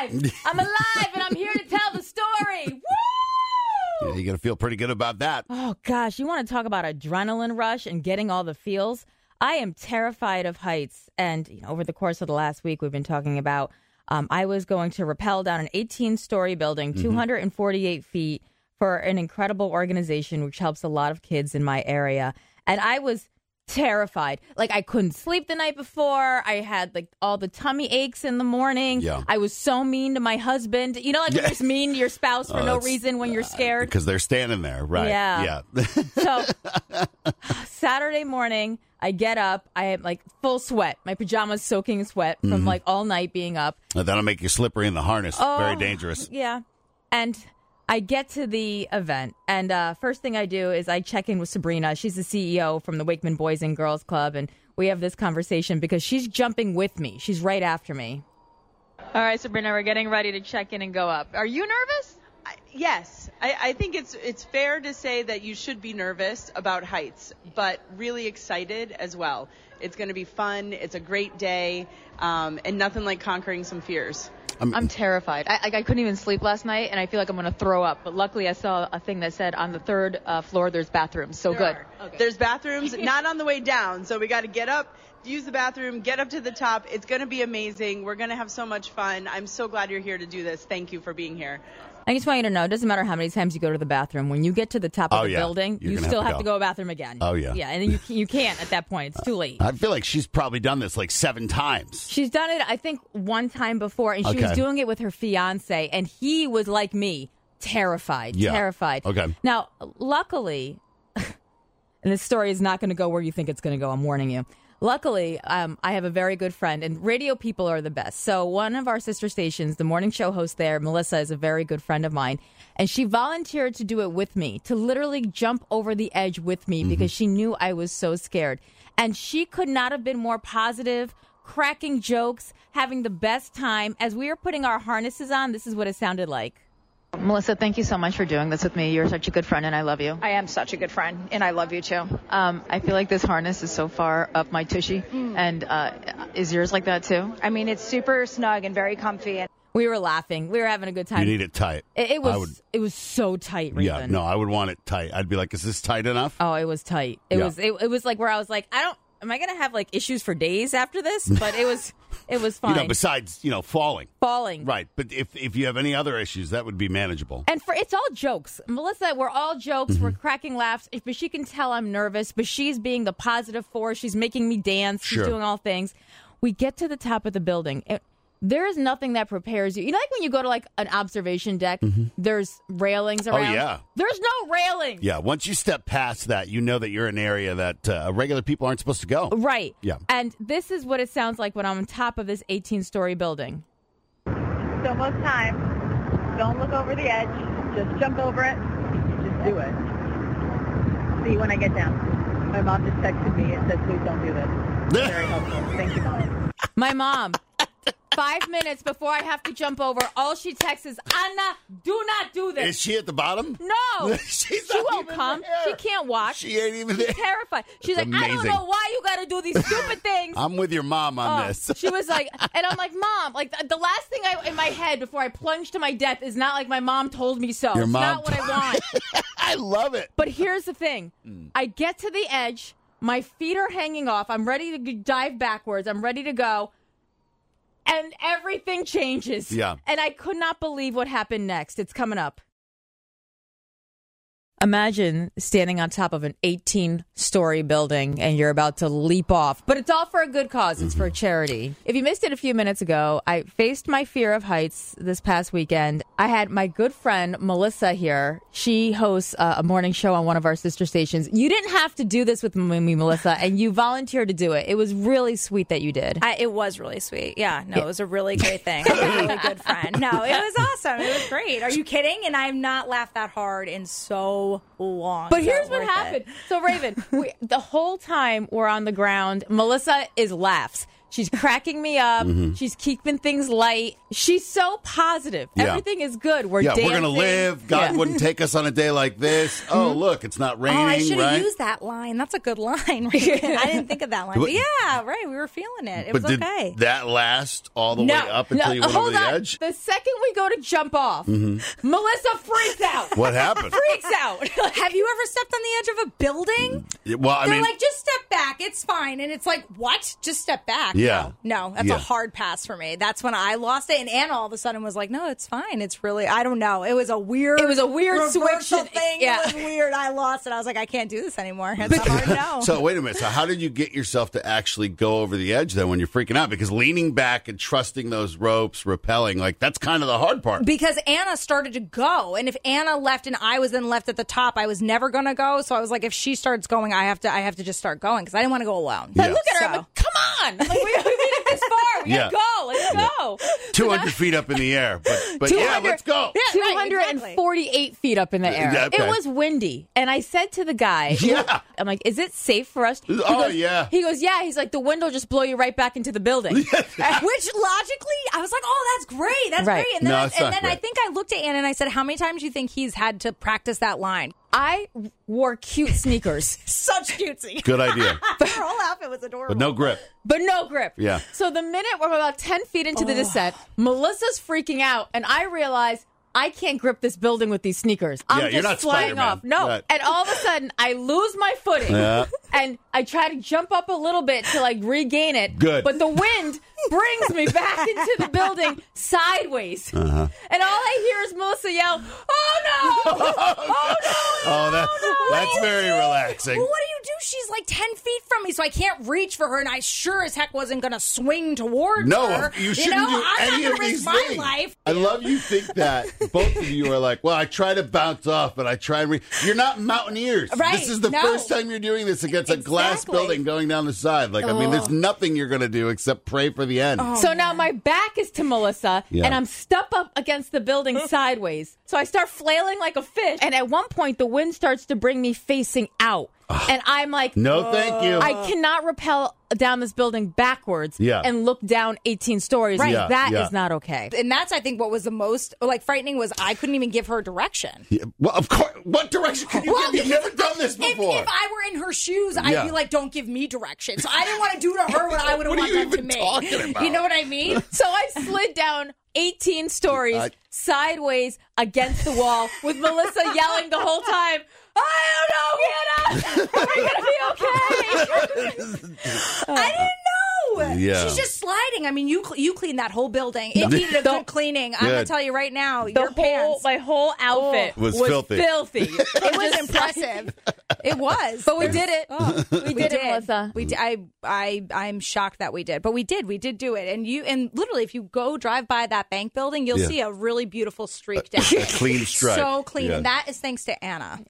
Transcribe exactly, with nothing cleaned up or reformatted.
alive. I'm alive, and I'm here to tell the story. Woo! Yeah, you're going to feel pretty good about that. Oh, gosh. You want to talk about adrenaline rush and getting all the feels? I am terrified of heights. And you know, over the course of the last week, we've been talking about um, I was going to rappel down an eighteen-story building, mm-hmm. two hundred forty-eight feet, for an incredible organization which helps a lot of kids in my area. And I was terrified. Like, I couldn't sleep the night before. I had, like, all the tummy aches in the morning. Yeah. I was so mean to my husband. You know, like, yeah. You're just mean to your spouse for oh, no reason when you're scared. Because they're standing there, right? Yeah. Yeah. So, Saturday morning, I get up. I am, like, full sweat. My pajamas soaking sweat from, mm-hmm. like, all night being up. That'll make you slippery in the harness. Oh, very dangerous. Yeah. And I get to the event, and uh, first thing I do is I check in with Sabrina. She's the C E O from the Wakeman Boys and Girls Club, and we have this conversation because she's jumping with me. She's right after me. All right, Sabrina, we're getting ready to check in and go up. Are you nervous? I, yes. I, I think it's it's fair to say that you should be nervous about heights, but really excited as well. It's going to be fun. It's a great day, um, and nothing like conquering some fears. I'm, I'm terrified. I, like, I couldn't even sleep last night, and I feel like I'm going to throw up. But luckily, I saw a thing that said on the third uh, floor there's bathrooms. So there good. Okay. There's bathrooms, not on the way down. So we got to get up, use the bathroom, get up to the top. It's going to be amazing. We're going to have so much fun. I'm so glad you're here to do this. Thank you for being here. I just want you to know, it doesn't matter how many times you go to the bathroom. When you get to the top of oh, the yeah. building, You're you still have to, have to go to the bathroom again. Oh, yeah. Yeah, and then you, you can't at that point. It's too late. I feel like she's probably done this like seven times. She's done it, I think, one time before, and she okay. was doing it with her fiancé, and he was like me, terrified, yeah. terrified. Okay. Now, luckily, and this story is not going to go where you think it's going to go, I'm warning you. Luckily, um, I have a very good friend, and radio people are the best. So one of our sister stations, the morning show host there, Melissa, is a very good friend of mine, and she volunteered to do it with me, to literally jump over the edge with me, mm-hmm. because she knew I was so scared. And she could not have been more positive, cracking jokes, having the best time. As we were putting our harnesses on, this is what it sounded like. Melissa, thank you so much for doing this with me. You're such a good friend, and I love you. I am such a good friend, and I love you, too. Um, I feel like this harness is so far up my tushy, mm. and uh, is yours like that, too? I mean, it's super snug and very comfy. And we were laughing. We were having a good time. You need it tight. It, it was would, It was so tight, Raven. Yeah, no, I would want it tight. I'd be like, is this tight enough? Oh, it was tight. It yeah. was it, it was like where I was like, I don't, am I going to have, like, issues for days after this? But it was... It was fine. You know, besides, you know, falling. Falling. Right. But if if you have any other issues, that would be manageable. And for it's all jokes. Melissa, we're all jokes. Mm-hmm. We're cracking laughs. But she can tell I'm nervous, but she's being the positive force. She's making me dance. Sure. She's doing all things. We get to the top of the building. It, there is nothing that prepares you. You know, like when you go to like an observation deck, mm-hmm. there's railings around. Oh, yeah. There's no railings. Yeah. Once you step past that, you know that you're in an area that uh, regular people aren't supposed to go. Right. Yeah. And this is what it sounds like when I'm on top of this eighteen-story building. It's almost time. Don't look over the edge. Just jump over it. Just do it. See you when I get down. My mom just texted me and said, please don't do this. Very helpful. Thank you, Mom. My mom. Five minutes before I have to jump over, all she texts is, Anna, do not do this. Is she at the bottom? No. She's she not won't even come. there. She can't walk. She ain't even She's there. terrified. She's That's like, amazing. I don't know why you got to do these stupid things. I'm with your mom on oh, this. She was like, and I'm like, Mom, like the, the last thing I in my head before I plunge to my death is not like my mom told me so. Your it's mom not what I want. I love it. But here's the thing. Mm. I get to the edge. My feet are hanging off. I'm ready to dive backwards. I'm ready to go. And everything changes. Yeah. And I could not believe what happened next. It's coming up. Imagine standing on top of an eighteen-story building and you're about to leap off. But it's all for a good cause. It's mm-hmm. for charity. If you missed it a few minutes ago, I faced my fear of heights this past weekend. I had my good friend Melissa here. She hosts uh, a morning show on one of our sister stations. You didn't have to do this with me, Melissa, and you volunteered to do it. It was really sweet that you did. I, it was really sweet. Yeah, no, it was a really great thing. I'm a really good friend. No, it was awesome. It was great. Are you kidding? And I've not laughed that hard in so long. But here's what happened. It. So, Raven, we, the whole time we're on the ground, Melissa is laughs. She's cracking me up. Mm-hmm. She's keeping things light. She's so positive. Yeah. Everything is good. We're Yeah, dancing. we're going to live. God Yeah. wouldn't take us on a day like this. Oh, look, it's not raining, Oh, I should have right? used that line. That's a good line. Right? I didn't think of that line. But yeah, right. We were feeling it. It but was did okay. that last all the No, way up until no, you went hold over the on. edge? The second we go to jump off, Melissa freaks out. What happened? Freaks out. Have you ever stepped on the edge of a building? Yeah, well, I They're mean, like, just step back. It's fine. And it's like, what? Just step back. Yeah. No, no that's Yeah. a hard pass for me. That's when I lost it. And Anna all of a sudden was like, no, it's fine. It's really, I don't know. It was a weird, It was a weird reversal switch. thing. Yeah. It was weird. I lost it. I was like, I can't do this anymore. It's a hard no. so wait a minute. So how did you get yourself to actually go over the edge then when you're freaking out? Because leaning back and trusting those ropes, rappelling, like that's kind of the hard part. Because Anna started to go, and if Anna left and I was then left at the top, I was never going to go. So I was like, if she starts going, I have to. I have to just start going because I didn't want to go alone. But Yeah. look at her. I'm So- like, come on. Like, we, we made it this far. We Yeah. gotta go. Let's go. two hundred feet up in the air. But, but yeah, two hundred let's go. Yeah, two right, hundred forty-eight exactly. feet up in the air. Yeah, okay. It was windy. And I said to the guy, Yeah. I'm like, is it safe for us? He Oh, goes, yeah. He goes, yeah. He's like, the wind will just blow you right back into the building. Which logically, I was like, "Oh, that's great, that's Right. great." And then, No, I, it's and not then I great. think I looked at Anna and I said, "How many times do you think he's had to practice that line?" I wore cute sneakers, Such cutesy. Good idea. Her whole outfit was adorable. But no grip. but no grip. Yeah. So the minute we're about ten feet into the descent, Melissa's freaking out, and I realize I can't grip this building with these sneakers. I'm Yeah, just you're not flying Spider-Man. off. No. Right. And all of a sudden, I lose my footing. Yeah. And I try to jump up a little bit to like regain it. Good. But the wind brings me back into the building sideways. Uh-huh. And all I hear is Melissa yell, "Oh no! Oh no! Oh, that, that's very relaxing. Well, what do you do? She's like ten feet from me, so I can't reach for her, and I sure as heck wasn't going to swing towards No, her. you shouldn't know, do I'm any not of gonna these risk my things. life. I love you think that both of you are like, well, I try to bounce off, but I try and re-. You're not mountaineers. Right, This is the no. first time you're doing this against a glass Exactly. building going down the side. Like, I mean, there's nothing you're going to do except pray for the end. So now my back is to Melissa, Yeah. and I'm stuck up against the building sideways. So I start flailing like a fish. And at one point, the wind starts to bring me facing out. And I'm like, No, thank you. I cannot rappel down this building backwards Yeah. and look down eighteen stories. Right. Yeah, That yeah. is not okay. And that's, I think, what was the most like frightening was I couldn't even give her direction. Yeah, well, of course. What direction can you Well, give? You've never done this If, before. if I were in her shoes, I'd Yeah. be like, "Don't give me direction." So I didn't want to do to her what I would have What are wanted you done to even me. talking about? You know what I mean? So I slid down eighteen stories I- sideways against the wall with Melissa yelling the whole time, "I don't know, Hannah! Are we going to be okay?" I didn't know. Yeah. She's just sliding. I mean, you cl- you cleaned that whole building. It needed a good cleaning. I'm gonna Good. tell you right now, The your whole, pants. my whole outfit Oh. Was filthy. filthy. It was impressive. It was. But we did it. Oh, we did it, Melissa. We did. I I I'm shocked that we did, but we did. We did do it. And you and literally, if you go drive by that bank building, you'll Yeah. see a really beautiful streak down A it. clean stripe. So clean, Yeah. and that is thanks to Anna.